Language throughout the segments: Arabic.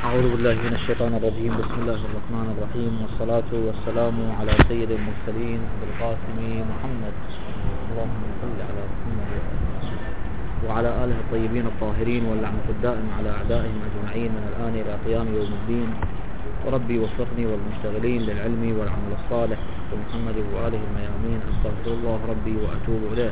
أعوذ بالله من الشيطان الرجيم. بسم الله الرحمن الرحيم، والصلاة والسلام على سيد المرسلين أبي القاسم محمد، اللهم صل على محمد وعلى آله الطيبين الطاهرين، واللعنة الدائم على أعدائهم أجمعين من الآن إلى قيام يوم الدين. وربي وفقني والمشتغلين للعلم والعمل الصالح ومحمد وآله الميامين. أستغفر الله ربي وأتوب إليه.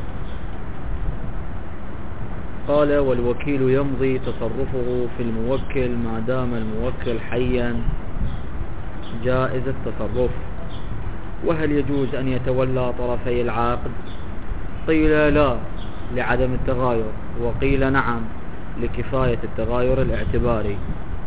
قال: والوكيل يمضي تصرفه في الموكل ما دام الموكل حيا جائز التصرف. وهل يجوز أن يتولى طرفي العقد؟ قيل لا لعدم التغاير، وقيل نعم لكفاية التغاير الاعتباري،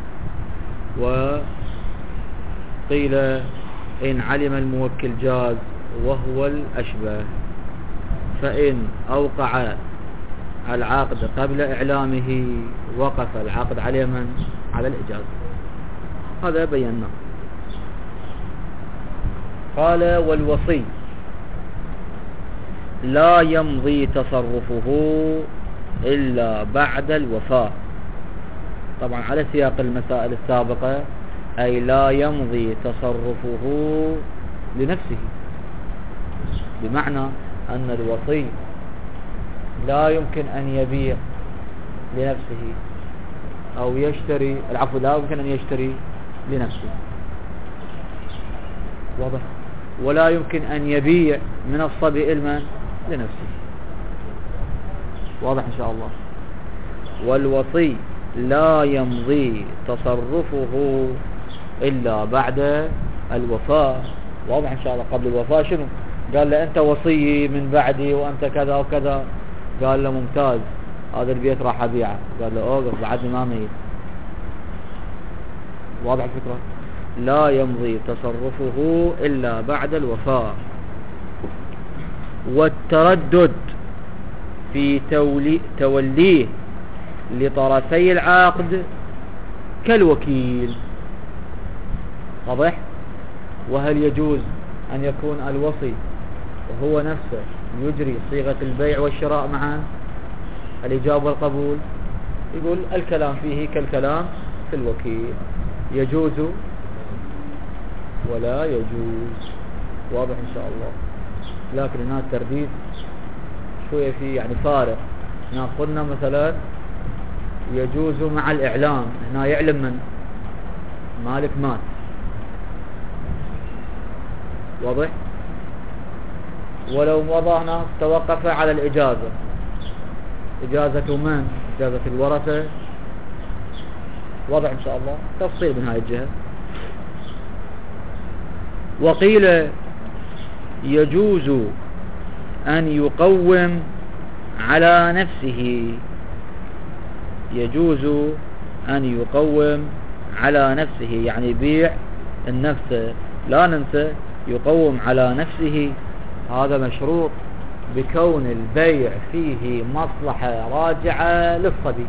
وقيل إن علم الموكل جاز وهو الأشبه، فإن أوقع العقد قبل إعلامه وقف العقد على من؟ على الإجازة. هذا بينا. قال: والوصي لا يمضي تصرفه إلا بعد الوفاة. طبعا على سياق المسائل السابقة، أي لا يمضي تصرفه لنفسه، بمعنى أن الوصي لا يمكن أن يبيع لنفسه أو يشتري، العفو، لا يمكن أن يشتري لنفسه، واضح؟ ولا يمكن أن يبيع من الصبي المن لنفسه، واضح إن شاء الله. والوصي لا يمضي تصرفه إلا بعد الوفاة، واضح إن شاء الله. قبل الوفاة شنو؟ قال له أنت وصي من بعدي وأنت كذا وكذا. قال له ممتاز، هذا البيت راح أبيعه. قال له أوقف، بعدني ما ميت. واضح الفكرة؟ لا يمضي تصرفه إلا بعد الوفاة. والتردد في توليه لطرفي العقد كالوكيل، واضح؟ وهل يجوز أن يكون الوصي وهو نفسه يجري صيغة البيع والشراء معا، الإجابة والقبول؟ يقول الكلام فيه كالكلام في الوكيل، يجوز ولا يجوز. واضح إن شاء الله. لكن هنا الترديد شوية فيه يعني فارق. هنا قلنا مثلا يجوز مع الإعلام، هنا يعلم من مالك مات، واضح؟ ولو وضعنا توقف على الإجازة، إجازة من؟ إجازة الورثة، واضح إن شاء الله. تفصيل من هاي الجهة. وقيل يجوز أن يقوم على نفسه، يجوز أن يقوم على نفسه، يعني يبيع النفس. لا ننسى يقوم على نفسه، هذا مشروط بكون البيع فيه مصلحة راجعة للصبي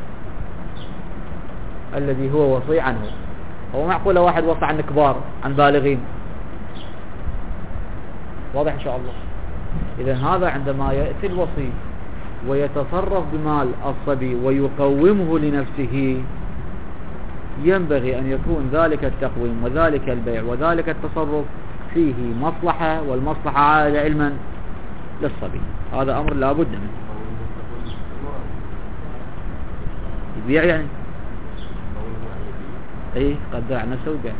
الذي هو وصي عنه. هو معقول واحد وصى عن كبار، عن بالغين، واضح إن شاء الله. إذا هذا عندما يأتي الوصي ويتصرف بمال الصبي ويقومه لنفسه، ينبغي أن يكون ذلك التقويم وذلك البيع وذلك التصرف فيه مصلحة، والمصلحة عائدة علما للصبي. هذا أمر لا بد منه. يبيع يعني ايه، قد باع نفسه وبيع.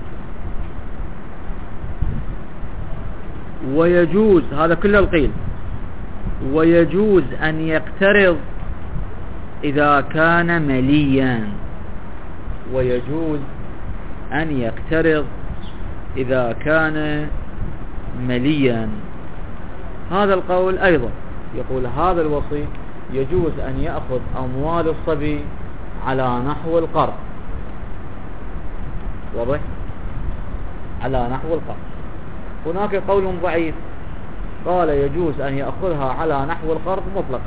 ويجوز، هذا كله القيل، ويجوز أن يقترض إذا كان مليا، ويجوز أن يقترض إذا كان مليا. هذا القول أيضا يقول هذا الوصي يجوز أن يأخذ أموال الصبي على نحو القرض، واضح؟ على نحو القرض. هناك قول ضعيف قال يجوز أن يأخذها على نحو القرض مطلقا.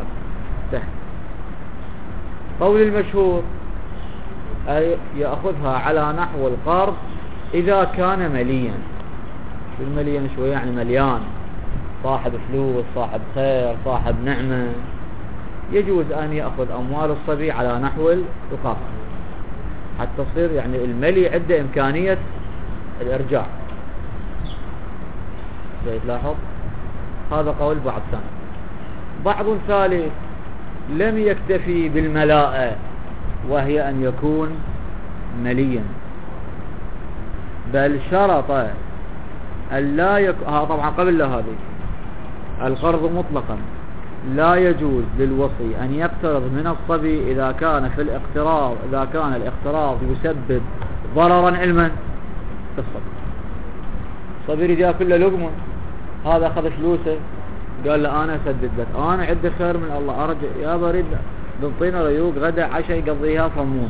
قول المشهور أي يأخذها على نحو القرض إذا كان مليا. المليان شوية يعني مليان، صاحب فلوس، صاحب خير، صاحب نعمة، يجوز أن يأخذ أموال الصبي على نحو القرض. حتى تصير يعني الملي عنده إمكانية الإرجاع. تلاحظ هذا قول بعض ثاني. بعض ثالث لم يكتفي بالملاءة وهي أن يكون مليا، بل شرط أن لا يكون، طبعا قبل هذه القرض مطلقا لا يجوز للوصي أن يقترض من الصبي إذا كان الاقتراض يسبب ضررا علما بالصبي. الصبي يريد ياكل له لقمة، هذا أخذ فلوسه قال له أنا أسدد لك، أنا عندي خير من الله، أرجع يا بريد بنطينا ريوق غدا عشاء يقضيها صمون.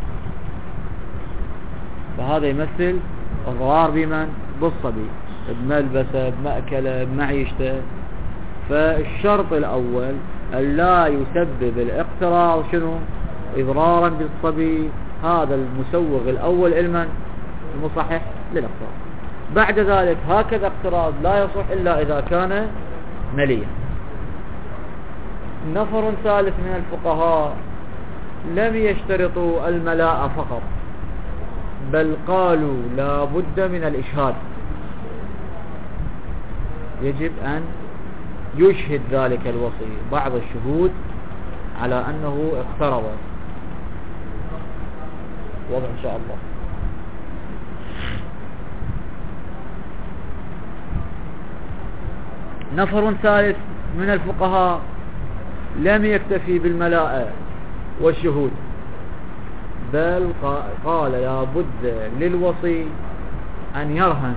فهذا يمثل إضرار بمن؟ بالصبي، بملبسه، بمأكله، بمعيشته. فالشرط الأول ألا يسبب الاقتراض شنو؟ إضرارا بالصبي. هذا المسوغ الأول علما المصحح للاقتراض. بعد ذلك هكذا اقتراض لا يصح إلا إذا كان مليا. نفر ثالث من الفقهاء لم يشترطوا الملاء فقط، بل قالوا لا بد من الإشهاد، يجب أن يشهد ذلك الوصي بعض الشهود على أنه اقترض. واضح إن شاء الله. نفر ثالث من الفقهاء لم يكتفي بالملاءة والشهود، بل قال لا بد للوصي أن يرهن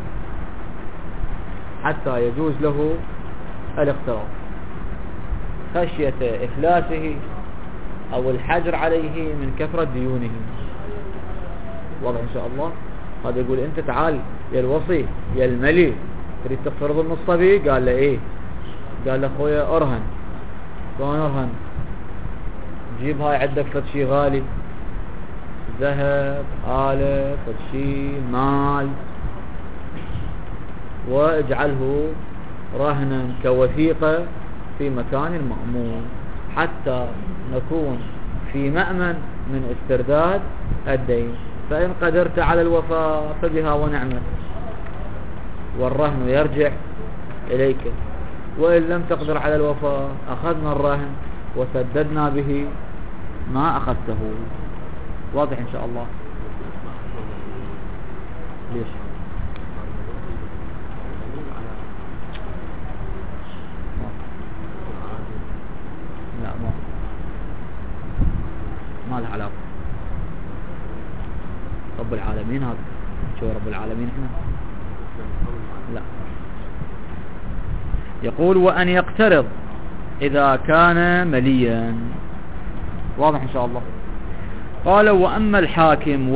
حتى يجوز له الاقتراض خشية إفلاسه أو الحجر عليه من كثرة ديونه. واضح إن شاء الله. هذا يقول أنت تعال يا الوصي يا الملي تريد تقترض من الصبي؟ قال له إيه؟ قال له أخويا أرهن. شلون أرهن؟ جيب هاي عندك فد شي غالي، ذهب، آلة، فد شي مال، واجعله رهنا كوثيقة في مكان مأمون حتى نكون في مأمن من استرداد الدين. فإن قدرت على الوفاء فبها ونعمت، والرهن يرجع إليك، وإن لم تقدر على الوفاء أخذنا الرهن وسددنا به ما أخذته. واضح إن شاء الله. ليش؟ لا ما له علاقة. رب العالمين هذا شو رب العالمين احنا؟ لا. يقول وأن يقترض إذا كان مليا. واضح إن شاء الله. قال وأما الحاكم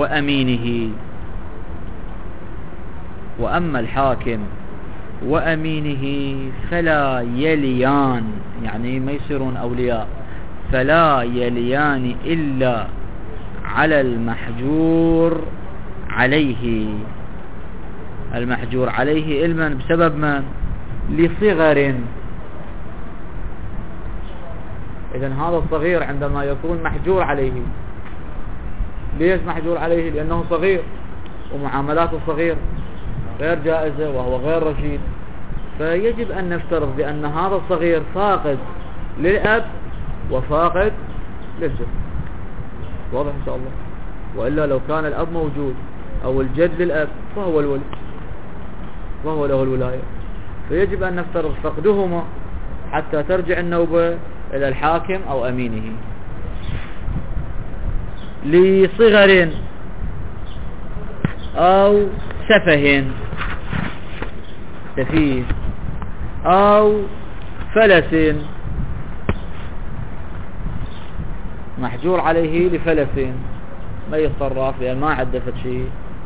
وأمينه فلا يليان، يعني ما يصيرون أولياء، فلا يليان إلا على المحجور عليه. المحجور عليه علما بسبب من؟ لصغر. إذن هذا الصغير عندما يكون محجور عليه، ليش محجور عليه؟ لأنه صغير ومعاملات الصغير غير جائزة وهو غير رشيد، فيجب أن نفترض بأن هذا الصغير فاقد للأب وفاقد للجد. واضح إن شاء الله. وإلا لو كان الأب موجود أو الجد للأب فهو الولي وهو له الولاية، فيجب أن نفترض فقدهما حتى ترجع النوبة إلى الحاكم أو أمينه. لصغر أو سفه، سفيه، أو فلس، محجور عليه لفلس ما يتصرف لأن ما عدفت شيء،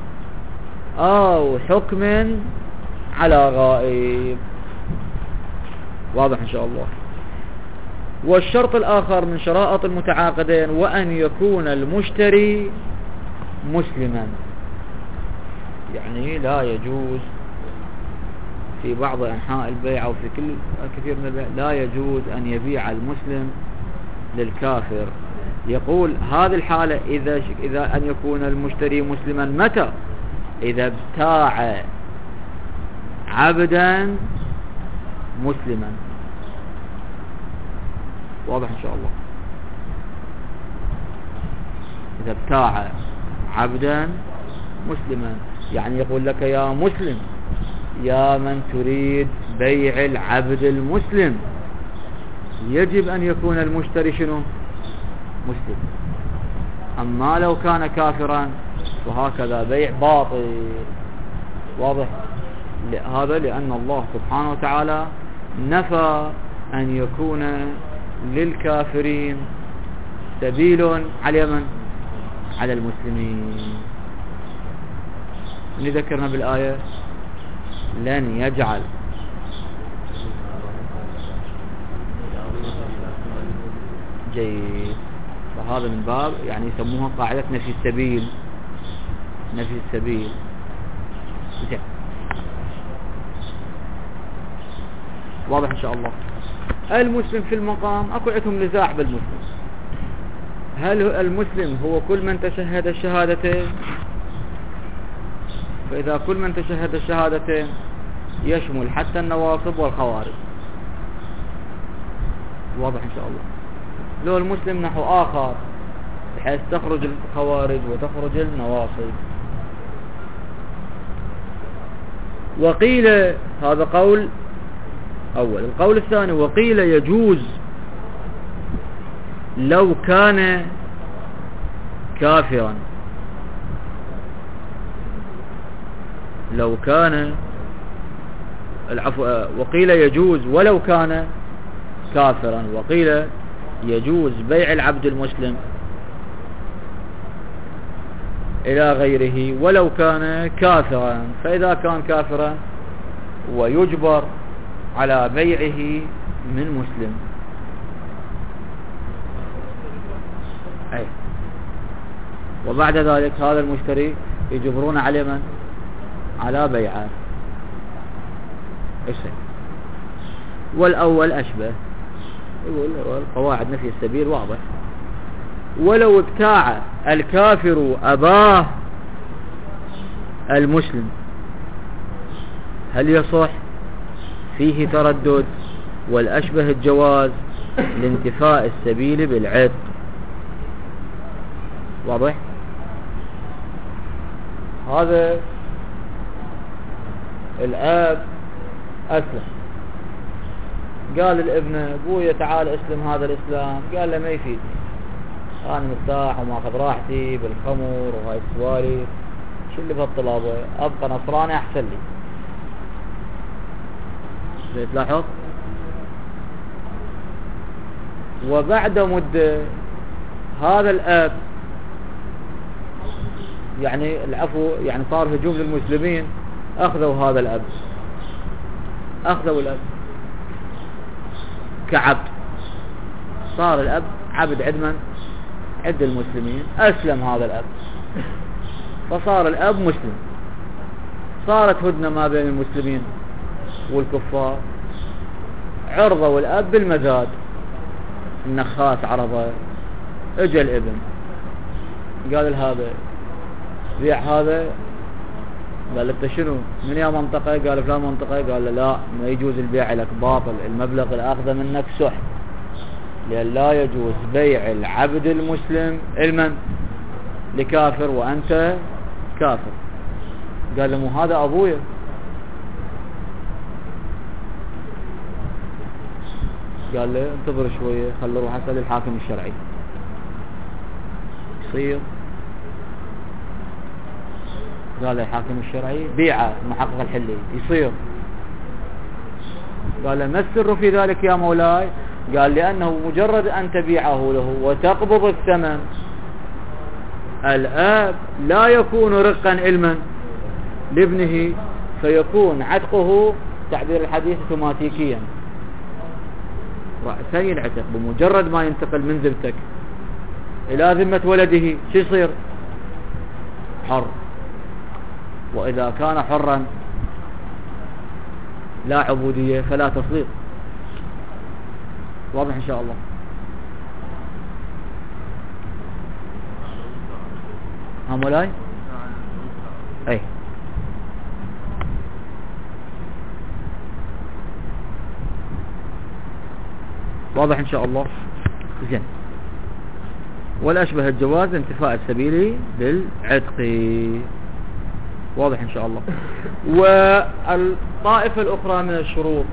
أو حكم على غائب. واضح إن شاء الله. والشرط الآخر من شرائط المتعاقدين وأن يكون المشتري مسلما، يعني لا يجوز في بعض أنحاء البيع أو في كثير من البيع لا يجوز أن يبيع المسلم للكافر يقول هذه الحالة إذا أن يكون المشتري مسلما متى؟ إذا ابتاع عبدا مسلما. واضح إن شاء الله؟ إذا ابتاع عبدا مسلما، يعني يقول لك يا مسلم، يا من تريد بيع العبد المسلم، يجب أن يكون المشتري شنو؟ مسلم. أما لو كان كافرا وهكذا بيع باطل. واضح؟ هذا لأن الله سبحانه وتعالى نفى أن يكون للكافرين سبيل على من؟ على المسلمين. نذكرنا بالآية: لن يجعل جيد. فهذا من باب يعني يسموها قاعدة نفي السبيل. نفي السبيل. واضح إن شاء الله؟ المسلم في المقام أكو عندهم نزاع بالمسلم. هل المسلم هو كل من تشهد الشهادتين؟ فإذا كل من تشهد الشهادتين يشمل حتى النواصب والخوارج. واضح إن شاء الله؟ لو المسلم نحو آخر بحيث تخرج الخوارج وتخرج النواصب. وقيل، هذا قول أول. القول الثاني: وقيل يجوز لو كان كافرا. لو كان العفو، وقيل يجوز ولو كان كافرا، وقيل يجوز بيع العبد المسلم إلى غيره ولو كان كافرا. فإذا كان كافرا ويجبر على بيعه من مسلم. أي. وبعد ذلك هذا المشتري يجبرون عليه من؟ على بيعه. إيش؟ والأول أشبه. يقول قواعد نفي السبيل واضح. ولو ابتاع الكافر أباه المسلم هل يصح؟ فيه تردد، والأشبه الجواز لانتفاء السبيل بالعتق. واضح؟ هذا الأب أسلم، قال الابن: أبويا تعال اسلم هذا الإسلام. قال له: ما يفيدني، أنا مرتاح وماخذ راحتي بالخمر وهاي السوالف، شو اللي بهالطلابة؟ أبقى نصراني أحسن لي. تلاحظ؟ وبعد مدة هذا الأب يعني العفو يعني صار هجوم للمسلمين، أخذوا هذا الأب، أخذوا الأب كعبد. صار الأب عبد عند من؟ عند المسلمين. أسلم هذا الأب، فصار الأب مسلم. صارت هدنة ما بين المسلمين والكفار. عرضوا الأب بالمزاد، النخاس عرضه. اجى الابن قال هذا بيع هذا. قال له: شنو من يا منطقة؟ قال: فلان منطقة. قال له: لا، ما يجوز البيع لك، باطل، المبلغ الأخذ منك سحت، لأن لا يجوز بيع العبد المسلم المن لكافر وأنت كافر. قال له: مو هذا أبويا. قال له: انتظر شوية، خلي روح أسأل الحاكم الشرعي. يصير؟ قال الحاكم الشرعي: بيعه محقق الحلي. يصير؟ قال: ما السر في ذلك يا مولاي؟ قال: لأنه مجرد أن تبيعه له وتقبض الثمن، الآب لا يكون رقا علما لابنه، فيكون عتقه تعبير الحديث اوتوماتيكيا، رأسي العتق بمجرد ما ينتقل من ذمتك إلى ذمة ولده. شو يصير؟ حر. وإذا كان حرا لا عبودية فلا تسليط. واضح إن شاء الله؟ هؤلاء أي واضح إن شاء الله. زين. والأشبه الجواز انتفاء السبيل للعتق. واضح إن شاء الله. والطائفة الأخرى من الشروط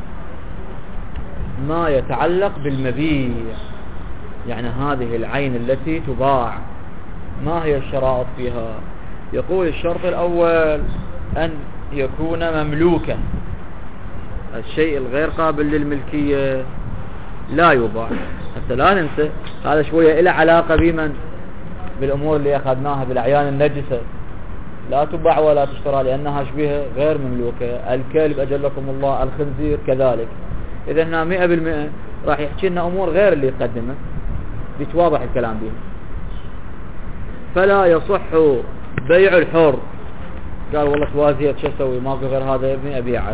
ما يتعلق بالمبيع، يعني هذه العين التي تباع ما هي الشرائط فيها؟ يقول الشرط الأول أن يكون مملوكا، الشيء الغير قابل للملكية لا يباع. حتى لا ننسى هذا شوية إلى علاقة بمن بالأمور اللي أخذناها بالأعيان النجسة، لا تباع ولا تشترى لأنها شبيهة غير مملوكة. الكلب أجلكم الله، الخنزير كذلك. إذا هنا 100% راح يحكي لنا أمور غير اللي يقدمه، بيتواضح الكلام به. فلا يصح بيع الحر. قال والله توازيت شو اسوي، ماكو غير هذا يا ابني أبيعه.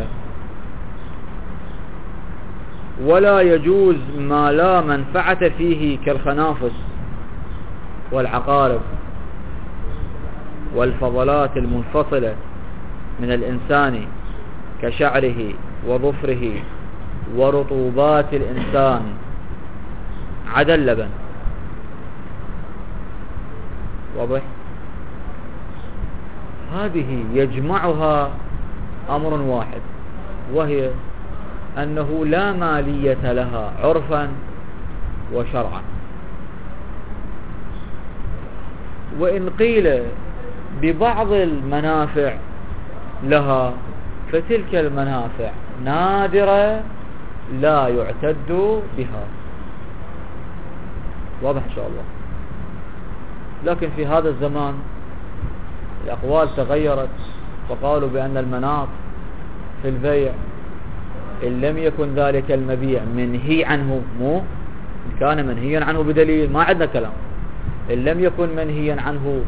ولا يجوز ما لا منفعة فيه كالخنافس والعقارب والفضلات المنفصلة من الإنسان كشعره وظفره ورطوبات الإنسان عدا اللبن. واضح؟ هذه يجمعها أمر واحد، وهي أنه لا مالية لها عرفا وشرعا. وإن قيل ببعض المنافع لها فتلك المنافع نادرة لا يعتد بها. واضح إن شاء الله. لكن في هذا الزمان الأقوال تغيرت، وقالوا بأن المناط في البيع إن لم يكن ذلك المبيع منهي عنه، مو إن كان منهيا عنه بدليل ما عندنا كلام. إن لم يكن منهيا عنه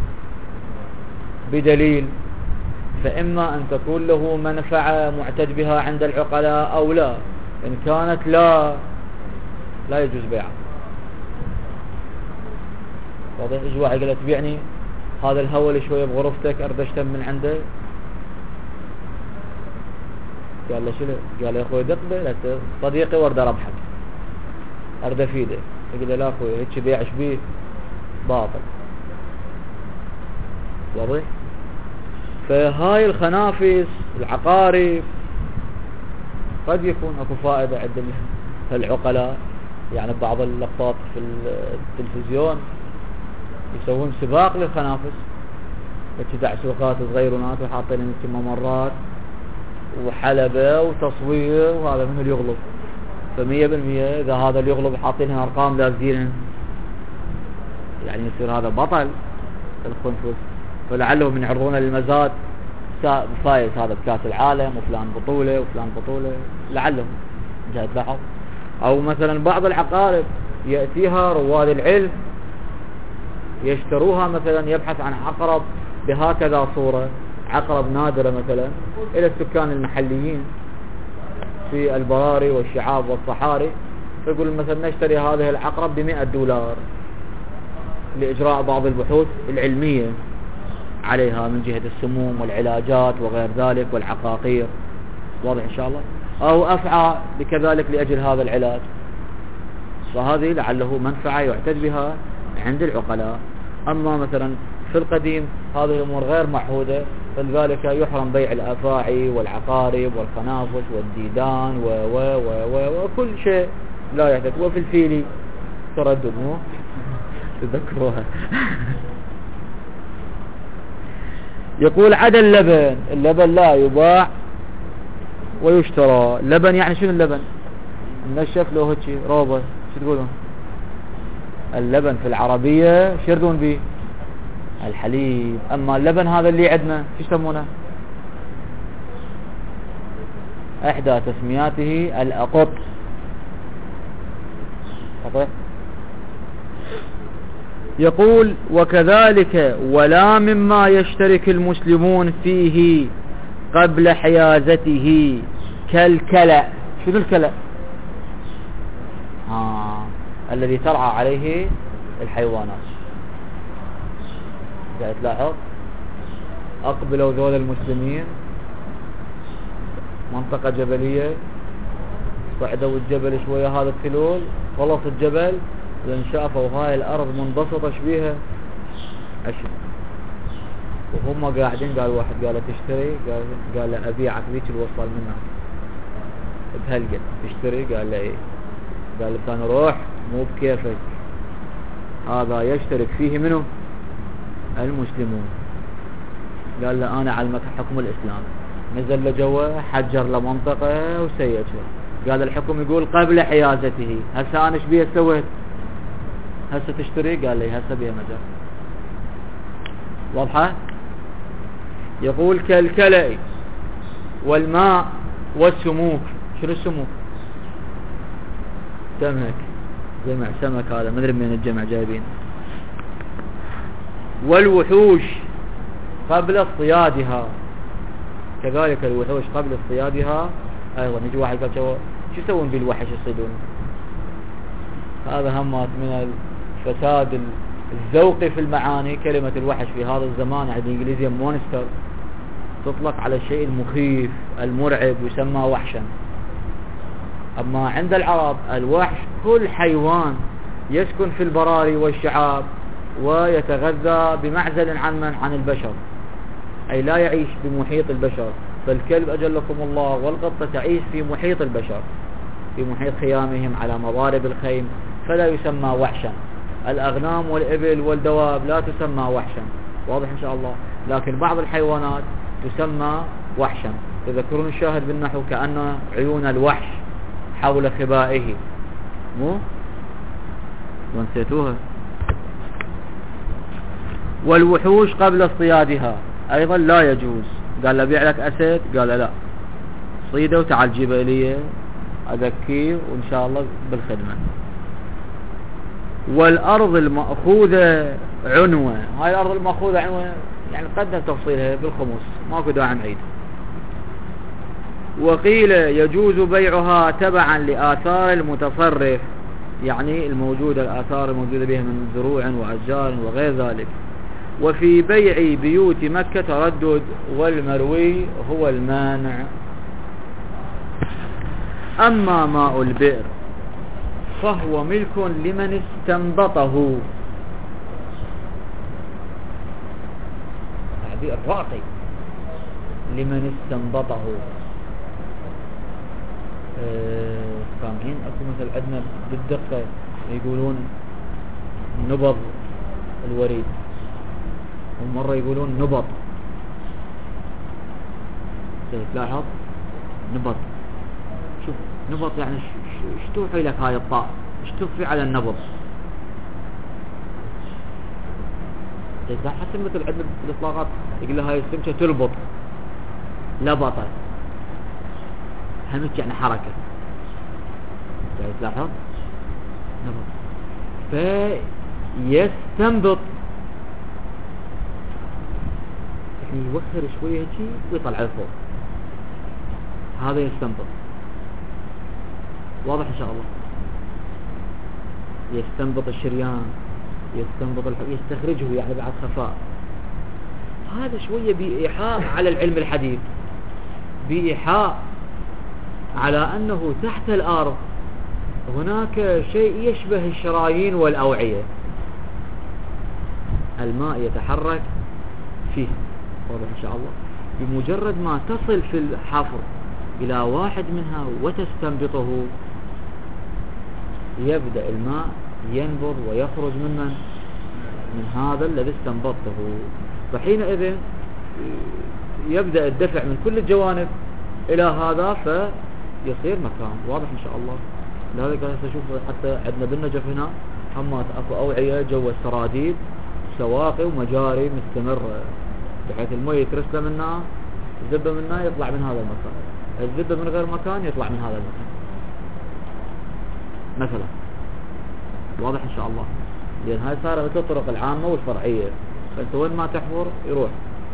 بدليل فإما أن تكون له منفعة معتد بها عند العقلاء أو لا. إن كانت لا يجوز بيعه. واضح؟ يجي واحد قال تبيعني هذا الهول شوية بغرفتك أردشتم من عنده. قال له شنو؟ قال له يا أخوي دقبه صديقي ورد ربحك أرد فيده. يقول له لا أخوي هيك بيع شبيه باطل. واضح؟ فهاي الخنافس العقارب قد يكون اكو فائدة عند العقلاء. يعني بعض اللقطات في التلفزيون يسوون سباق للخنافس، ابتداع سوقات صغيرونات وحاطين انت ممرات وحلبة وتصوير، وهذا منه اللي يغلب. ف100% اذا هذا اللي يغلب حاطينها ارقام لازقينها، يعني يصير هذا بطل الخنفس. فلعلهم يعرضون للمزاد فايز هذا بكاس العالم وفلان بطولة وفلان بطولة، لعلهم جهة بحث. او مثلا بعض العقارب يأتيها رواد العلم يشتروها، مثلا يبحث عن عقرب بهكذا صورة، عقرب نادرة مثلا، الى السكان المحليين في البراري والشعاب والصحاري، فيقول مثلا نشتري هذه العقرب $100 لإجراء بعض البحوث العلمية عليها من جهة السموم والعلاجات وغير ذلك والعقاقير. واضح إن شاء الله؟ أو أفعى بكذلك لأجل هذا العلاج. فهذه لعله منفعة يعتد بها عند العقلاء. أما مثلا في القديم هذه الأمور غير معهودة، فلذلك يحرم بيع الأفاعي والعقارب والخنافس والديدان وكل شيء لا يعتد. وفي الفيل تردد، مو تذكروها. يقول عدا اللبن. اللبن لا يباع ويشترى. لبن يعني شنو اللبن؟ النشف له هيك روبه، شو تقولون؟ اللبن في العربية شو يردون به؟ الحليب. اما اللبن هذا اللي عندنا شو يسمونه؟ احدى تسمياته الأقط. يقول وكذلك ولا مما يشترك المسلمون فيه قبل حيازته كالكلأ. شنو الكلأ؟ الذي ترعى عليه الحيوانات. قاعد تلاحظ أقبلوا ذول المسلمين منطقة جبلية، صعدوا الجبل شوية هذا التلول، خلص الجبل لأن شافوا هاي الأرض منبسطة شبيها عشر، وهم قاعدين قال واحد قال تشتري، قال له أبيعك ذيك الوصل منك بهالقد تشتري، قال له إيه، قال له كان روح مو بكيفك، هذا يشترك فيه منه المسلمون. قال له أنا علمك حكم الإسلام، نزل لجوا حجر لمنطقة وسيجها، قال الحكم يقول قبل حيازته، هسه أنا ايش بيه سويت؟ هسه تشتري؟ قال لي هسه بيه مجال. واضحة؟ يقول كالكلأ والماء والسموك. شنو السموك؟ سمك، جمع سمك، هذا ما ادري من الجمع جايبين. والوحوش قبل اصطيادها، كذلك الوحوش قبل اصطيادها ايضا. يجي واحد قال شو يسوون بالوحش يصيدون؟ هذا همات من الفساد الذوقي في المعاني. كلمة الوحش في هذا الزمان عند الانجليزية مونستر، تطلق على الشيء المخيف المرعب يسمى وحشا. أما عند العرب الوحش كل حيوان يسكن في البراري والشعاب ويتغذى بمعزل عن البشر، أي لا يعيش بمحيط البشر. فالكلب أجلكم الله والقطة تعيش في محيط البشر، في محيط خيامهم على مضارب الخيم، فلا يسمى وحشا. الأغنام والإبل والدواب لا تسمى وحشا، واضح إن شاء الله. لكن بعض الحيوانات تسمى وحشا. تذكرون الشاهد بالنحو كأن عيون الوحش حول خبائه، مو ونسيتوها. والوحوش قبل اصطيادها أيضا لا يجوز. قال له بيع لك أسد، قال لا، صيده وتعال جيبه لي أذكيه وإن شاء الله بالخدمة. والأرض المأخوذة عنوة، هاي الأرض المأخوذة عنوة يعني قدم تفصيلها بالخمس، ماكو داعي نعيد. وقيل يجوز بيعها تبعا لآثار المتصرف، يعني الموجودة، الآثار الموجودة بها من زروع وأشجار وغير ذلك. وفي بيع بيوت مكة تردد، والمروي هو المانع. أما ماء البئر فهو ملك لمن استنبطه. تعبير راقي، لمن استنبطه. سامعين اكو مثل عندنا بالدقة يقولون نبض الوريد، ومرة يقولون نبض. تلاحظ نبض، شوف نبض يعني ايش توحي لك هاي الطاء، ايش تضفي على النبض؟ إذا حتى مثل عندنا بالاطلاقات يقول لها هاي السمكة تلبط، لبطة، همك يعني حركة. تلاحظ نبض. فيستنبط يعني يوخر شوية هيك ويطلع لفوق، هذا يستنبط. واضح إن شاء الله. يستنبط الشريان، يستنبط يستخرجه يعني بعد خفاء. هذا شوية بإيحاء على العلم الحديث، بإيحاء على أنه تحت الأرض هناك شيء يشبه الشرايين والأوعية، الماء يتحرك فيه. واضح إن شاء الله. بمجرد ما تصل في الحفر إلى واحد منها وتستنبطه، يبدأ الماء ينبض ويخرج من هذا الذي استنبطه. فحينئذ يبدأ الدفع من كل الجوانب إلى هذا فيصير مكان. واضح إن شاء الله. لذلك سأشوف حتى عندنا بالنجف هنا همات أكو أوعية جوا السراديب، سواقي ومجاري مستمرة، بحيث المي ترسل منها، الزبة منها يطلع من هذا المكان، الزبة من غير مكان يطلع من هذا المكان مثلا. واضح إن شاء الله. لأن هاي صار مثل الطرق العامة والفرعية، فأنت وين ما تحفر يروح.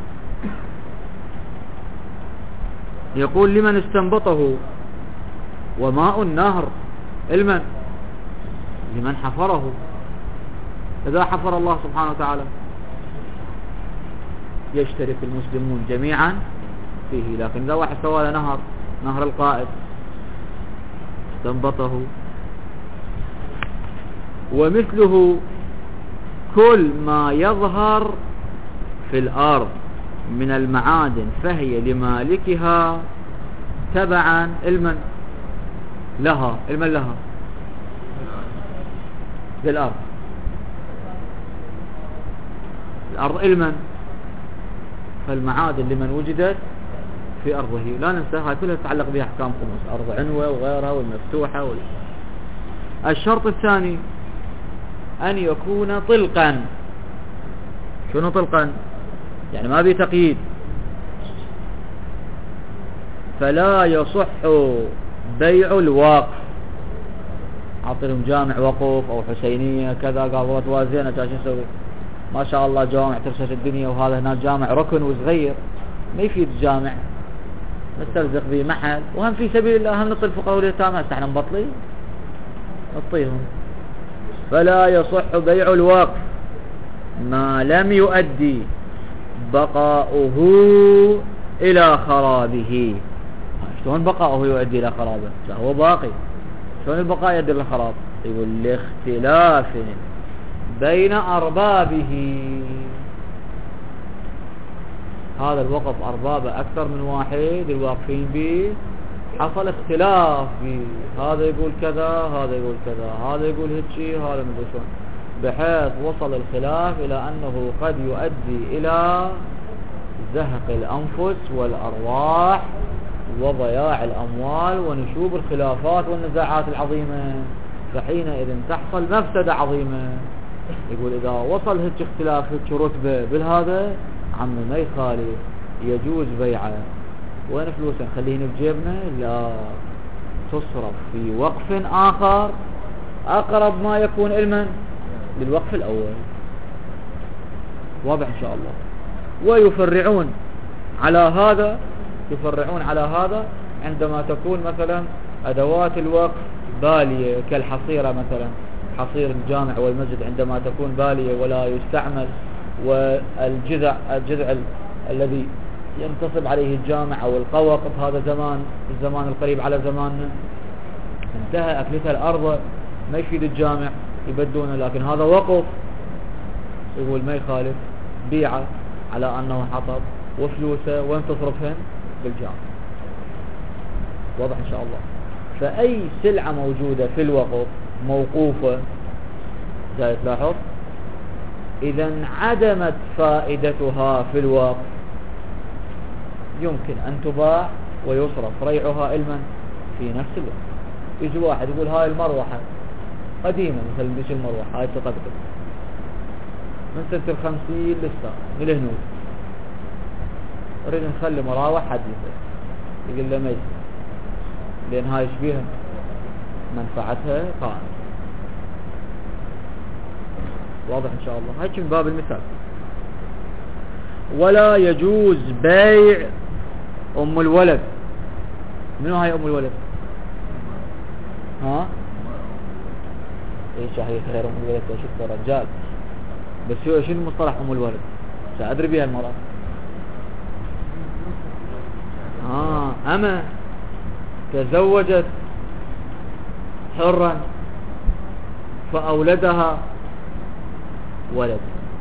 يقول لمن استنبطه. وماء النهر لمن حفره، إذا حفر الله سبحانه وتعالى يشترك المسلمون جميعا فيه. لكن إذا واحد سوى له نهر القائد استنبطه. ومثله كل ما يظهر في الأرض من المعادن فهي لمالكها تبعا المن لها للأرض. الأرض المن، فالمعادن لمن وجدت في أرضه. لا ننسى هاي كلها تتعلق بها أحكام خمس، أرض عنوة وغيرها والمفتوحة الشرط الثاني أن يكون طلقا. شنو طلقا؟ يعني ما بي تقييد. فلا يصح بيع الواقف. عطلهم جامع وقف أو حسينية كذا، قال والله توازينا شو نسوي؟ ما شاء الله جامع ترسل الدنيا، وهذا هنا جامع ركن وصغير ما يفيد الجامع، نسترزق به محل، وهم في سبيل الله هم نطل الفقراء واليتامى. هسه احنا نبطلي نعطيهم. فلا يصح بيع الوقف ما لم يؤدي بقاؤه إلى خرابه. شلون بقاؤه يؤدي إلى خرابه؟ هو باقي، شلون البقاء يؤدي إلى خراب؟ يقول لاختلاف بين أربابه. هذا الوقف أربابه أكثر من واحد الواقفين به، حصل اختلاف به، هذا يقول كذا هذا يقول كذا، هذا يقول هيك هذا مدري شلون، بحيث وصل الخلاف إلى أنه قد يؤدي إلى زهق الأنفس والأرواح وضياع الأموال ونشوب الخلافات والنزاعات العظيمة، فحينئذ تحصل مفسدة عظيمة. يقول إذا وصل هيك اختلاف هيك رتبة بالهذا عم ما يخالف، يجوز بيعه. وين فلوسنا نخليهن بجيبنا؟ لا، تصرف في وقف آخر أقرب ما يكون علما للوقف الأول. واضح إن شاء الله. ويفرعون على هذا عندما تكون مثلا أدوات الوقف بالية كالحصيرة مثلا، حصير الجامع والمسجد عندما تكون بالية ولا يستعمل، والجذع الذي ينتصب عليه الجامع أو القوقب، هذا الزمان القريب على زماننا انتهى أكلتها الأرض ما يفيد الجامع يبدونه، لكن هذا وقف. يقول ما يخالف بيعه على أنه حطب، وفلوسه وين تصرفهن؟ بالجامع. واضح إن شاء الله. فأي سلعة موجودة في الوقف موقوفة جاي تلاحظ، إذا انعدمت فائدتها في الوقف يمكن أن تباع ويصرف ريعها علما في نفس الوقت. يجي واحد يقول هاي المروحة قديمة مثلا، ديش المروحة هاي تقدم من سنة 50 لسه من الهنود، أريد نخلي مراوح حديثة. يقول له ما يصير، لأن هاي يشبيها منفعتها قائمة. واضح إن شاء الله. هاي من باب المثال. ولا يجوز بيع أم الولد. منو هاي أم الولد؟ ها؟ ايش هي خير أم الولد؟ شوف رجال، بس هو شنو مصطلح أم الولد؟ سأدري بها المرأة. أما تزوجت حرا فأولدها ولد،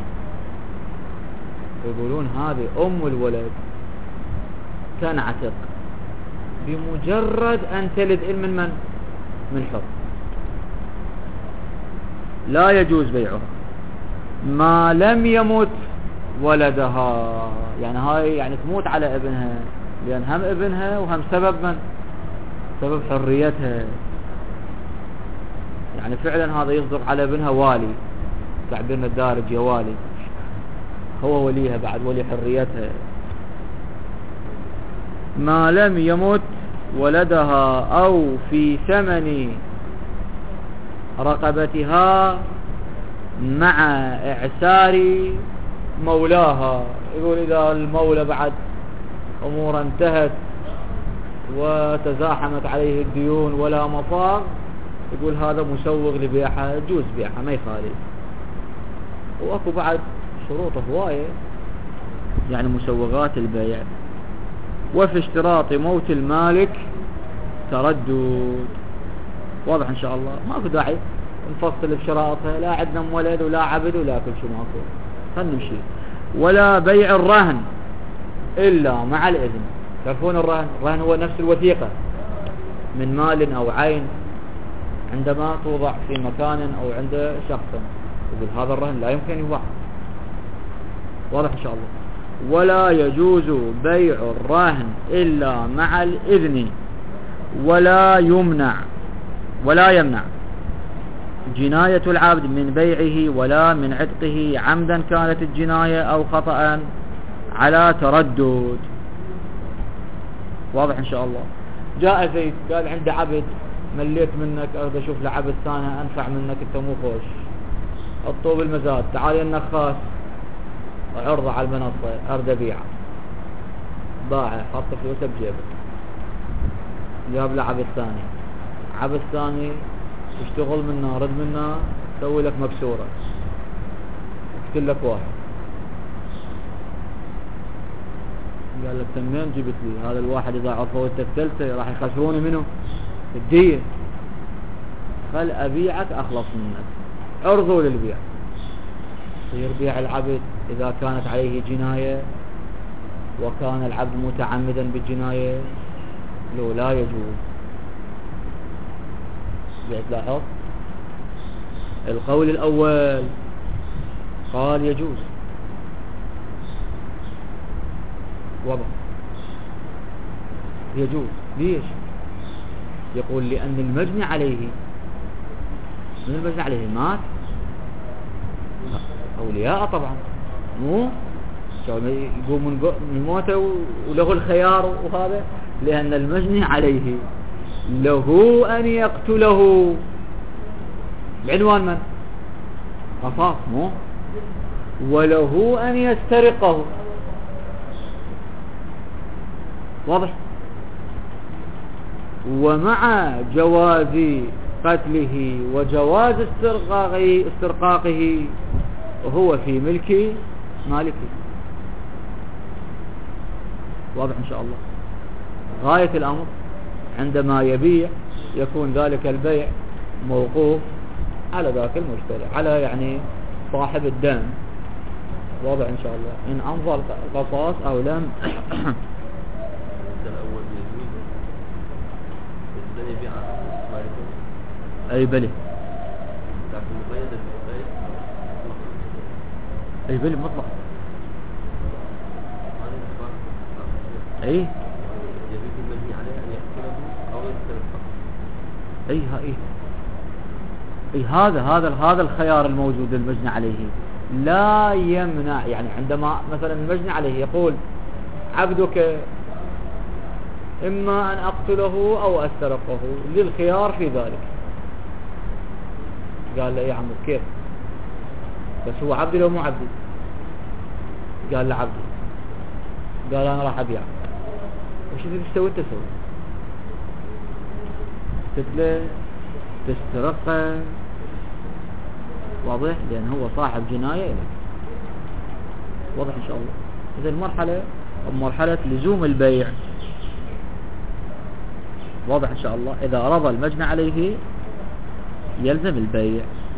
يقولون هذه أم الولد تنعتق بمجرد أن تلد من حر. لا يجوز بيعها ما لم يمت ولدها. يعني هاي يعني تموت على ابنها، لأن هم ابنها وهم سبب حريتها. يعني فعلا هذا يصدق على ابنها والي، تعبيرنا الدارج يا والي، هو وليها بعد، ولي حريتها. ما لم يمت ولدها أو في ثمن رقبتها مع إعسار مولاها. يقول إذا المولى بعد أمور انتهت وتزاحمت عليه الديون ولا مفار، يقول هذا مسوغ لبيعها، يجوز بيعها ما يخالف. واكو بعد شروط هواية يعني مسوغات البيع. وفي اشتراط موت المالك تردد. واضح إن شاء الله؟ ماكو داعي نفصل بشرائطها، لا عندنا ولد ولا عبد ولا كل شيء ماكو، خلنا نمشي. ولا بيع الرهن إلا مع الإذن. تعرفون الرهن؟ الرهن هو نفس الوثيقة من مال أو عين عندما توضع في مكان أو عند شخص، يقول هذا الرهن لا يمكن يباع. واضح إن شاء الله؟ ولا يجوز بيع الرهن إلا مع الإذن. ولا يمنع جناية العبد من بيعه ولا من عتقه عمدا كانت الجناية أو خطأ على تردد. واضح إن شاء الله؟ جاء زيد قال عندي عبد مليت منك، أريد أشوف لعبد ثاني أنفع منك، أنت مو خوش، الطوب المزاد، تعال النخاس عرضه على المنصة، أريد أبيعه. باعه، حط فلوسه بجيبه، جاب له عبد ثاني، عبد ثاني اشتغل منا، رد منا، سوي لك مكسورة، اقتل لك واحد. قال لك تمين جبت لي هذا الواحد، إذا عرفوا الثالثة راح يخسروني منه الدية، خل أبيعك أخلص منك، عرضوا للبيع. يصير بيع العبد إذا كانت عليه جناية وكان العبد متعمدا بالجناية لو لا يجوز. لاحظ القول الأول قال يجوز. وضع يجوز. ليش؟ يقول لأن المجني عليه، من المجني عليه مات، أولياء طبعا، مو يقوم من موته وله الخيار وهذا، لأن المجني عليه له أن يقتله بعنوان من؟ قصاص، مو وله أن يسترقه. واضح؟ ومع جواز قتله وجواز استرقاقه وهو في ملك مالكه. واضح إن شاء الله؟ غاية الأمر عندما يبيع يكون ذلك البيع موقوف على ذاك المشتري، على يعني صاحب الدم. واضح إن شاء الله؟ إن أمضى القصاص أو لم. أي بلي، أي بلي مطلق. أي أي هذا الخيار الموجود المجني عليه لا يمنع. يعني عندما مثلا المجني عليه يقول عبدك إما أن أقتله أو أسترقه، للخيار في ذلك. قال له يا عم كيف؟ بس هو عبدي لو مو عبدي؟ قال له عبدي. قال أنا راح أبيع. وش تسوي؟ تسوي تتله تسترقه. واضح؟ لأن هو صاحب جناية لك. واضح إن شاء الله؟ إذا المرحلة مرحلة لزوم البيع. واضح إن شاء الله؟ إذا رضى المجني عليه يلزم البيع.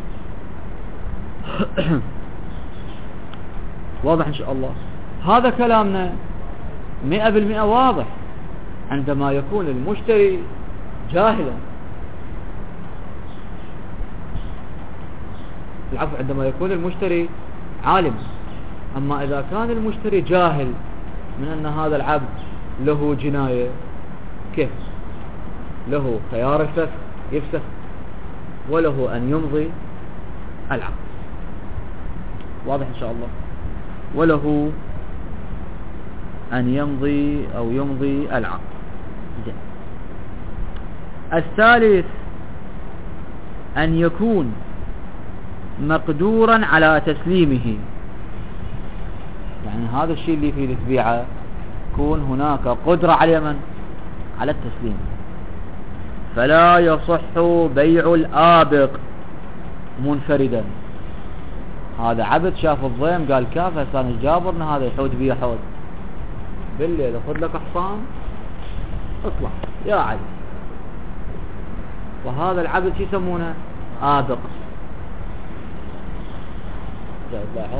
واضح إن شاء الله؟ هذا كلامنا 100% واضح عندما يكون المشتري جاهلا. العفو، عندما يكون المشتري عالم. أما إذا كان المشتري جاهل من أن هذا العبد له جناية، كيف؟ له خيار الفسخ، يفسخ، وله أن يمضي العقد. واضح إن شاء الله؟ وله أن يمضي العقد. الثالث أن يكون مقدورا على تسليمه. يعني هذا الشيء اللي فيه تبيعه يكون هناك قدرة على من؟ على التسليم. فلا يصح بيع الآبق منفردا. هذا عبد شاف الضيم قال كاف هسه انا جابرنا هذا يحوت بيه حوت بالليل خذ لك حصان اطلع يا عبد. وهذا العبد شو يسمونه؟ آبق. لاحظ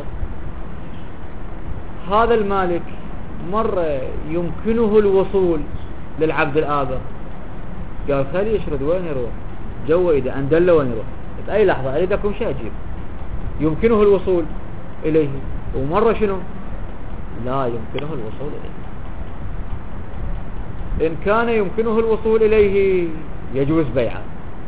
هذا المالك مرة يمكنه الوصول للعبد الآبق، قال خلي يشرد وين يروح جو إذا أندله وين يروح بأي لحظة أريدكم شيء أجيب. يمكنه الوصول إليه، ومرة شنو لا يمكنه الوصول إليه. إن كان يمكنه الوصول إليه يجوز بيعه.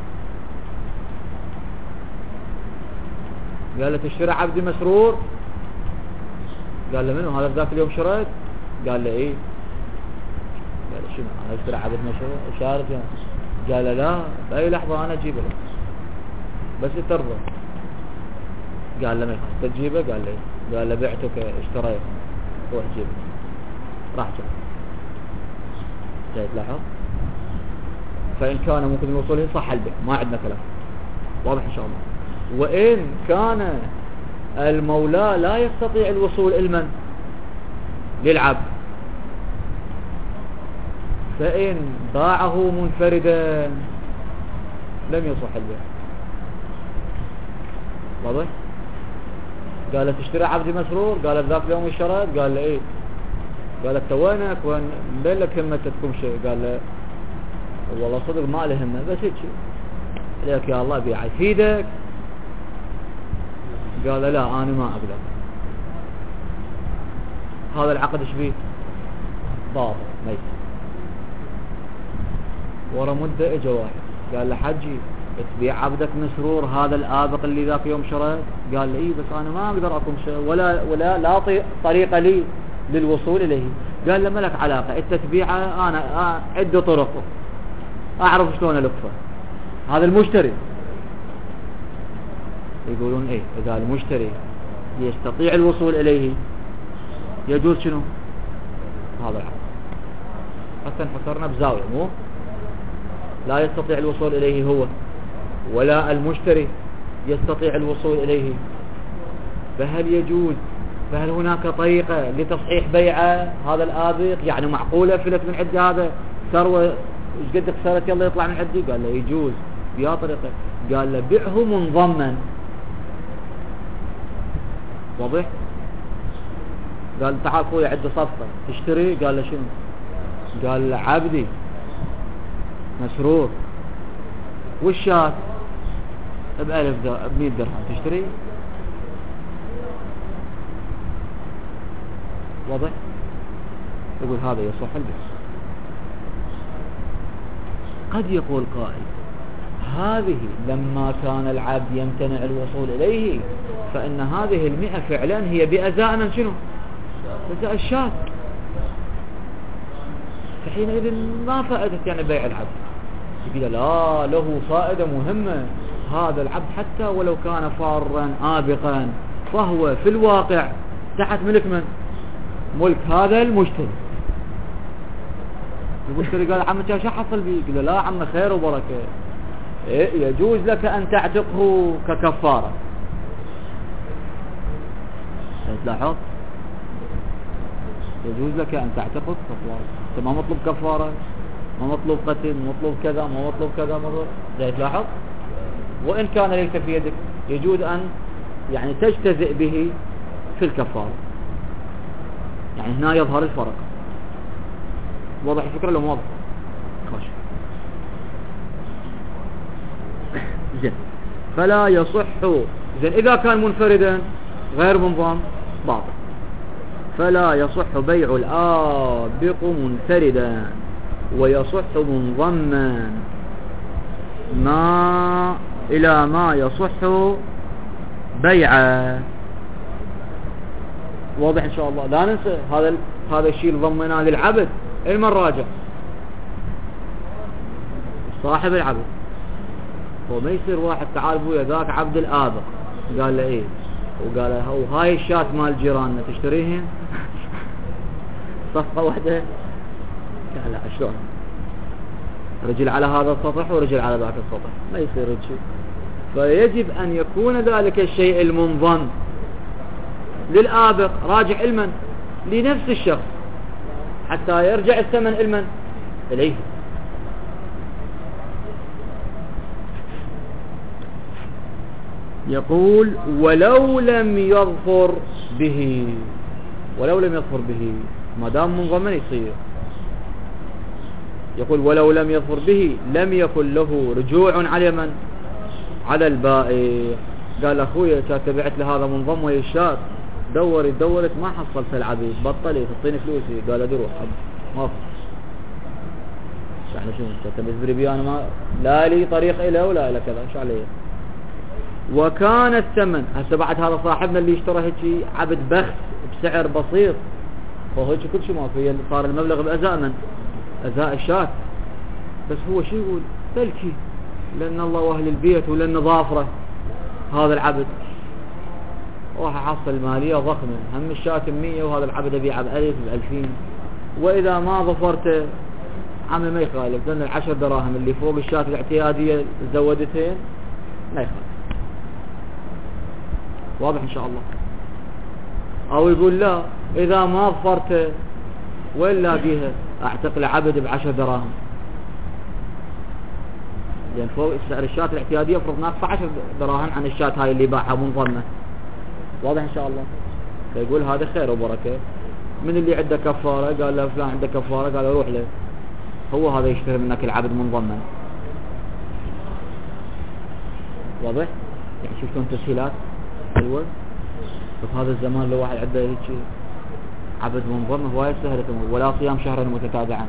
قال له تشتري عبد مسرور؟ قال له منو هذا ذاك اليوم شريت؟ قال له ايه. قال له شنو انا اشتري عبد مسرور شارك؟ قال له لا بأي لحظة انا اجيبه لك بس ترضى. قال له ما يخص تجيبه؟ قال له ايه. قال له بعتك اشتريت روح جيبه. راح جيبه. جاي تلاحظ؟ فإن كان ممكن الوصول إليه صح البيع، ما عندنا كلام. واضح إن شاء الله. وإن كان المولى لا يستطيع الوصول المن للعبد، فإن باعه منفردا لم يصح البيع. واضح؟ قال له تشتري عبد مسرور؟ قال له ذاك اليوم اشتريت؟ قال له ايه. قال له وينك وين مبين لك همة تكون شيء؟ قال له والله صدق ما له همة بس هيك عليك يا الله بيع يفيدك. قال لا انا ما اقدر. هذا العقد ايش بيه؟ باطل ميت. ورا مده اجى واحد قال له حجي تبيع عبدك مسرور هذا الآبق اللي ذاك يوم شريت؟ قال له اي بس انا ما اقدر اكون شيء ولا لا طريقه لي للوصول اليه. قال له ما لك علاقه انت تبيعه، انا عده طرق اعرف شلون الكفه. هذا المشتري يقولون ايه اذا المشتري يستطيع الوصول اليه يجوز شنو هذا العقد. حتى انحصرنا بزاويه، مو لا يستطيع الوصول اليه هو ولا المشتري يستطيع الوصول اليه، فهل يجوز؟ فهل هناك طريقه لتصحيح بيعه هذا الآبق؟ يعني معقوله فلت من عندي هذا ثروه ايش قد خسرت يلا يطلع من عندي؟ قال له يجوز بيا طريقه. قال له بيعه منضما. واضح؟ قال تعال اخوي عنده صفقه تشتري؟ قال له شنو؟ قال له عبدي مسرور والشات ب100 درهم تشتري؟ واضح؟ يقول هذا يصح البيع. قد يقول قائل هذه لما كان العبد يمتنع الوصول إليه فإن هذه 100 فعلا هي بأزاء من شنو؟ بأزاء الشات، فحينئذ ما فائدة يعني بيع العبد. يقول لا له فائدة مهمة. هذا العبد حتى ولو كان فارا آبقا فهو في الواقع تحت ملك من؟ ملك هذا المشتري. المشتري قال عم شو حصل بي؟ قال لا عم خير وبركة، يجوز لك أن تعتقه ككفارة. تلاحظ؟ يجوز لك أن تعتقه ككفارة. أنت ما مطلوب كفارة، ما مطلوب قتل، ما مطلوب كذا، ما مطلوب كذا، ما تلاحظ؟ وإن كان ليس في يدك يجوز أن يعني تجتزئ به في الكفارة. يعني هنا يظهر الفرق. واضح الفكرة لو واضح؟ خوش. زين. فلا يصح. زين إذا كان منفردا غير منضم باطل. فلا يصح بيع الآبق منفردا ويصح منضما ما إلى ما يصح بيعه. واضح إن شاء الله. لا ننسى هذا الشيء اللي ضمناه للعبد المن راجع صاحب العبد. هو ما يصير واحد تعال بويا ذاك عبد الآبق قال له ايه وقال له وهاي الشات مال جيراننا تشتريهن صفقة واحدة؟ قال لا شلون؟ رجل على هذا السطح ورجل على ذاك السطح، ما يصير شيء. فيجب أن يكون ذلك الشيء المنظم للآبق راجع علما لنفس الشخص حتى يرجع الثمن علما إليه. يقول ولو لم يظفر به، ولو لم يظفر به ما دام منضمن يصير. يقول ولو لم يظفر به لم يكن له رجوع على من؟ على البائع. قال أخويا تبعت لهذا منضم ويا الشاة، دورت ما حصلت العبيد، بطلي تعطيني فلوسي. قال أدروح ما في يعني شنو تبزبري بي أنا ما لا لي طريق إليه ولا إلى كذا شو عليه. وكان الثمن هسه بعد هذا صاحبنا اللي اشترى هيك عبد بخس بسعر بسيط وهيك كل شيء ما في، صار المبلغ بأزاء من؟ أزاء الشاة. بس هو شو يقول؟ بلكي لأن الله وأهل البيت ولأن ظافره هذا العبد راح حصل المالية ضخمة، هم الشاة 100 وهذا العبد أبيعه ب1000 ب2000، وإذا ما ظفرته عمل ما يخالف لأن 10 دراهم اللي فوق الشاة الاعتيادية زودتين ما يخالف. واضح إن شاء الله. أو يقول لا إذا ما ظفرته وين لاقيها؟ أعتق العبد ب10 دراهم، لأن فوق سعر الشاة الاعتيادية افرض ناقصة 10 دراهم عن الشاة هاي اللي باعها منضمة. واضح إن شاء الله. فيقول هذا خير وبركة. من اللي عنده كفارة؟ قال له فلان عنده كفارة، قال له روح له، هو هذا يشتري منك العبد منضمن. واضح؟ يعني شفتون تسهيلات حلوة. في هذا الزمان لو واحد عنده هيك عبد منضم هواية سهلة ولا صيام شهرين متتابعا.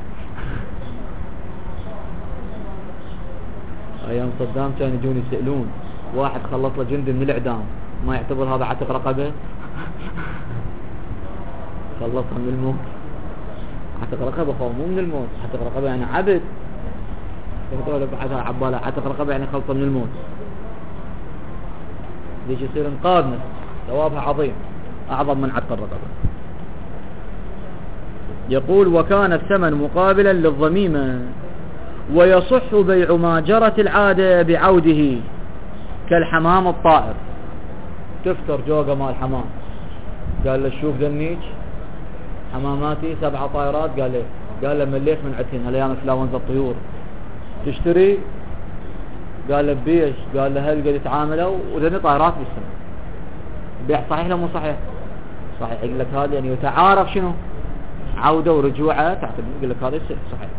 ايام صدام كانوا يجون يسألون واحد خلص له جندي من الاعدام ما يعتبر هذا عتق رقبه؟ خلصها من الموت. عتق رقبه خو مو من الموت، عتق رقبه يعني عبد. يقولوا بعدها عباله عتق رقبه يعني خلصه من الموت. ليش يصير انقاذنا ثوابها عظيم اعظم من عتق الرقبه. يقول وكان الثمن مقابلا للضميمة، ويصح بيع ما جرت العادة بعوده كالحمام الطائر. تفتر جوقة مال حمام، قال له شوف ذنيك حماماتي 7 طائرات، قال له مليت من عتهن هالايام فلاونز الطيور تشتري؟ قال له بيش؟ قال له هل قد يتعاملوا وذني طائرات بالسنة. بيع صحيح لا مو صحيح؟ صحيح. يقول لك هذا يعني يتعارف شنو عودة ورجوعه تعتبر، يقول لك هذا يصير صحيح.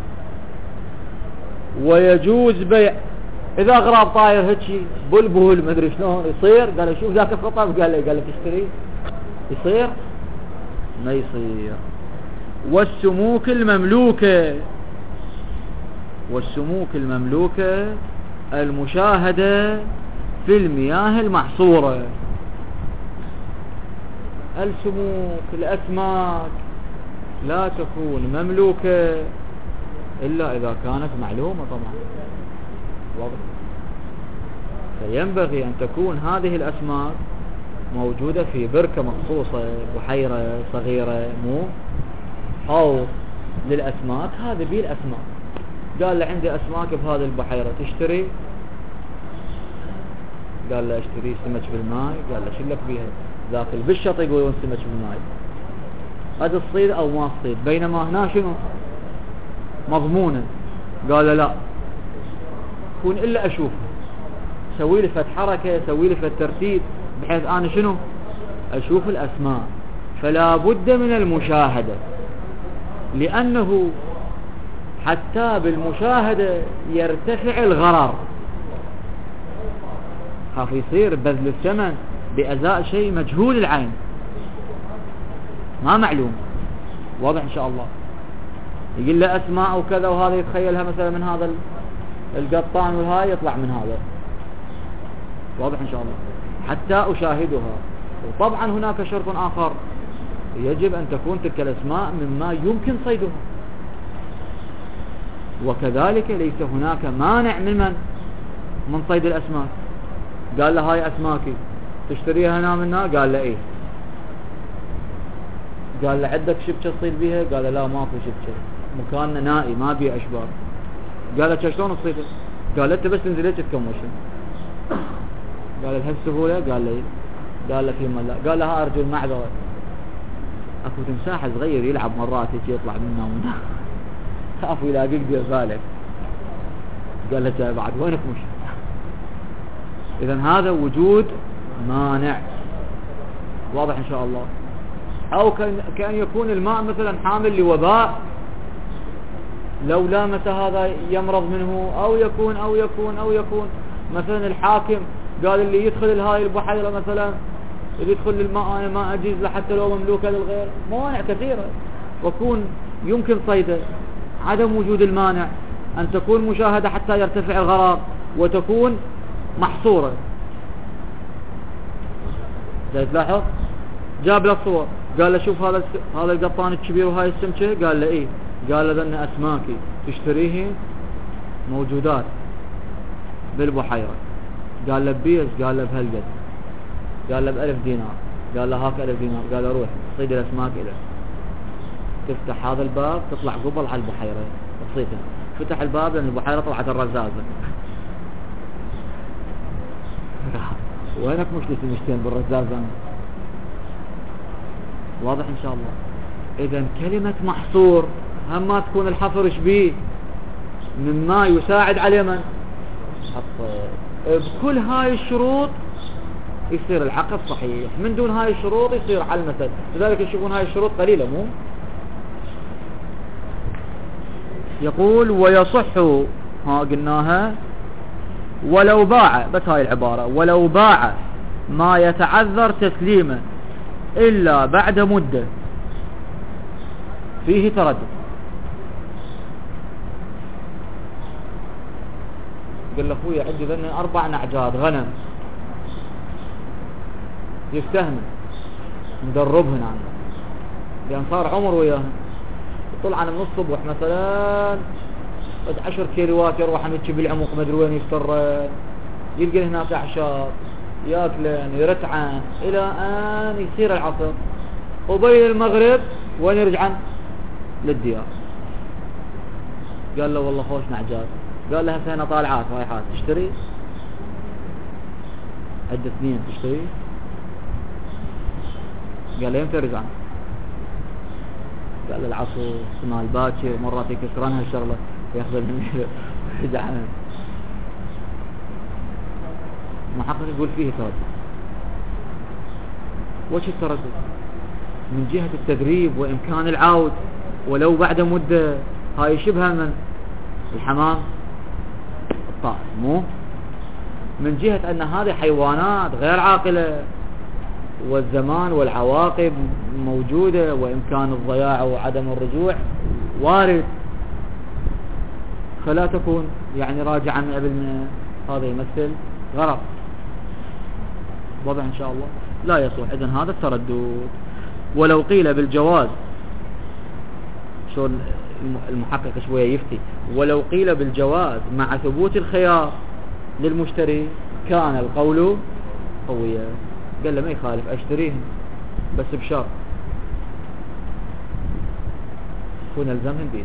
ويجوز بيع إذا غراب طاير هيك بلبل ما أدري شلون يصير. قال له شوف ذاك الخطب، قال له تشتري؟ يصير؟ ما يصير. والسموك المملوكة، والسموك المملوكة المشاهدة في المياه المحصورة. السموك الأسماك لا تكون مملوكة إلا إذا كانت معلومة طبعا. واضح. فينبغي أن تكون هذه الأسماك موجودة في بركة مخصوصة، بحيرة صغيرة مو حوض للأسماك، هذا بيه الأسماك. قال له عندي أسماك بهذه البحيرة تشتري؟ قال له اشتري سمك بالماء. قال له شلك بيها؟ ذاك بالشط يقولون سمك بالماء، هذا الصيد أو ما الصيد، بينما هنا شنو مضمونة. قال لا كون إلا أشوف، سوي لي فت حركة، سوي لي فت ترتيب بحيث أنا شنو أشوف الأسماء. فلا بد من المشاهدة، لأنه حتى بالمشاهدة يرتفع الغرر، خاف يصير بذل الثمن بأزاء شيء مجهول العين ما معلوم. واضح إن شاء الله. يقول له أسماء وكذا وهذا يتخيلها مثلا من هذا القطان والهاي يطلع من هذا. واضح إن شاء الله. حتى أشاهدها. وطبعا هناك شرط آخر، يجب أن تكون تلك الأسماء مما يمكن صيدها، وكذلك ليس هناك مانع من صيد الأسماك. قال له هاي أسماكي تشتريها هنا منها؟ قال له إيه. قال له عندك شبكة تصيد بيها؟ قال له لا ما في شبكة، مكاننا نائي ما بيه أشبار. قال له شلون تصيدها؟ قال له أنت بس تنزل هيك تكمشن. قال له بهالسهولة؟ قال له قال له فيما لا، قال له أرجو المعذرة، أكو تمساح صغير يلعب مرات يجي يطلع منا ومنا خاف يلاقيك دير بالك. قال له جاي بعد وينك مش. إذن هذا وجود مانع، واضح إن شاء الله. أو كان يكون الماء مثلا حامل لوباء، لو لامس هذا يمرض منه، أو يكون مثلا الحاكم قال اللي يدخل هاي البحيرة مثلا، اللي يدخل الماء أنا ما أجيز له حتى لو مملوكة للغير. موانع كثيرة، وكون يمكن صيده. عدم وجود المانع أن تكون مشاهدة حتى يرتفع الغرار، وتكون محصورة. تلاحظ جاب له الصور، قال له شوف هذا القطان الكبير وهاي السمكة، قال له إيه، قال له ذن أسماكي تشتريهن موجودات بالبحيرة. قال له بيش، قال له بهالقد، قال له ب1000 دينار، قال له هاك 1000 دينار، قال له روح صيد الأسماك إليه. تفتح هذا الباب تطلع قبل على البحيرة تصيدها. فتح الباب لأن البحيرة طلعت الرزازة. وينك مش مشتين بالرزازة؟ واضح إن شاء الله. إذن كلمة محصور هم ما تكون الحصر شبيه مما يساعد على من بكل هاي الشروط يصير العقد صحيح. من دون هاي الشروط يصير على المثل. لذلك يشوفون هاي الشروط قليلة. مو يقول ويصح، ها قلناها، ولو باع، بس هاي العبارة، ولو باع ما يتعذر تسليمه إلا بعد مدة فيه تردد. قال له أخوي عندي ذني 4 نعجات غنم يفتهمن ندربهن عنه، لأن صار عمر وياهن. طلع من الصبح مثلا 10 كيلوات يروح يمشي بالعمق مدري وين يفتر، يلقى هناك أعشاب ياكلن يرتعن إلى أن يصير العصر، وبين المغرب وين يرجعن للديار. قال له والله خوش نعجات. قال له هسه طالعات رايحات تشتري، عد 2 تشتري. قال له يمتى رجعن؟ قال له العصر مال باكر، مرات يكسرنها الشغله ياخذ مني رجعن. محقق يقول فيه تردد. وش التردد؟ من جهة التدريب وإمكان العود ولو بعد مدة. هاي شبه من الحمام الطائر، مو من جهة أن هذه حيوانات غير عاقلة، والزمان والعواقب موجودة، وإمكان الضياع وعدم الرجوع وارد، فلا تكون يعني راجعا من قبل هذا يمثل غرض. واضح إن شاء الله. لا يصح إذن هذا التردد. ولو قيل بالجواز، شو المحقق شوية يفتي، ولو قيل بالجواز مع ثبوت الخيار للمشتري كان القول قويا. قال له ما يخالف اشتريهم بس بشرط كون الزمهم بيد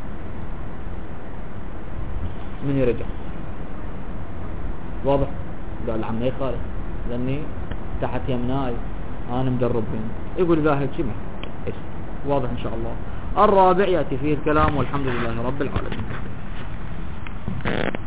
من يرجع. واضح؟ قال عم ما يخالف لاني تحت يمناي انا مدربهم. يقول ذاهب شي. واضح ان شاء الله. الرابع يأتي فيه الكلام، والحمد لله رب العالمين.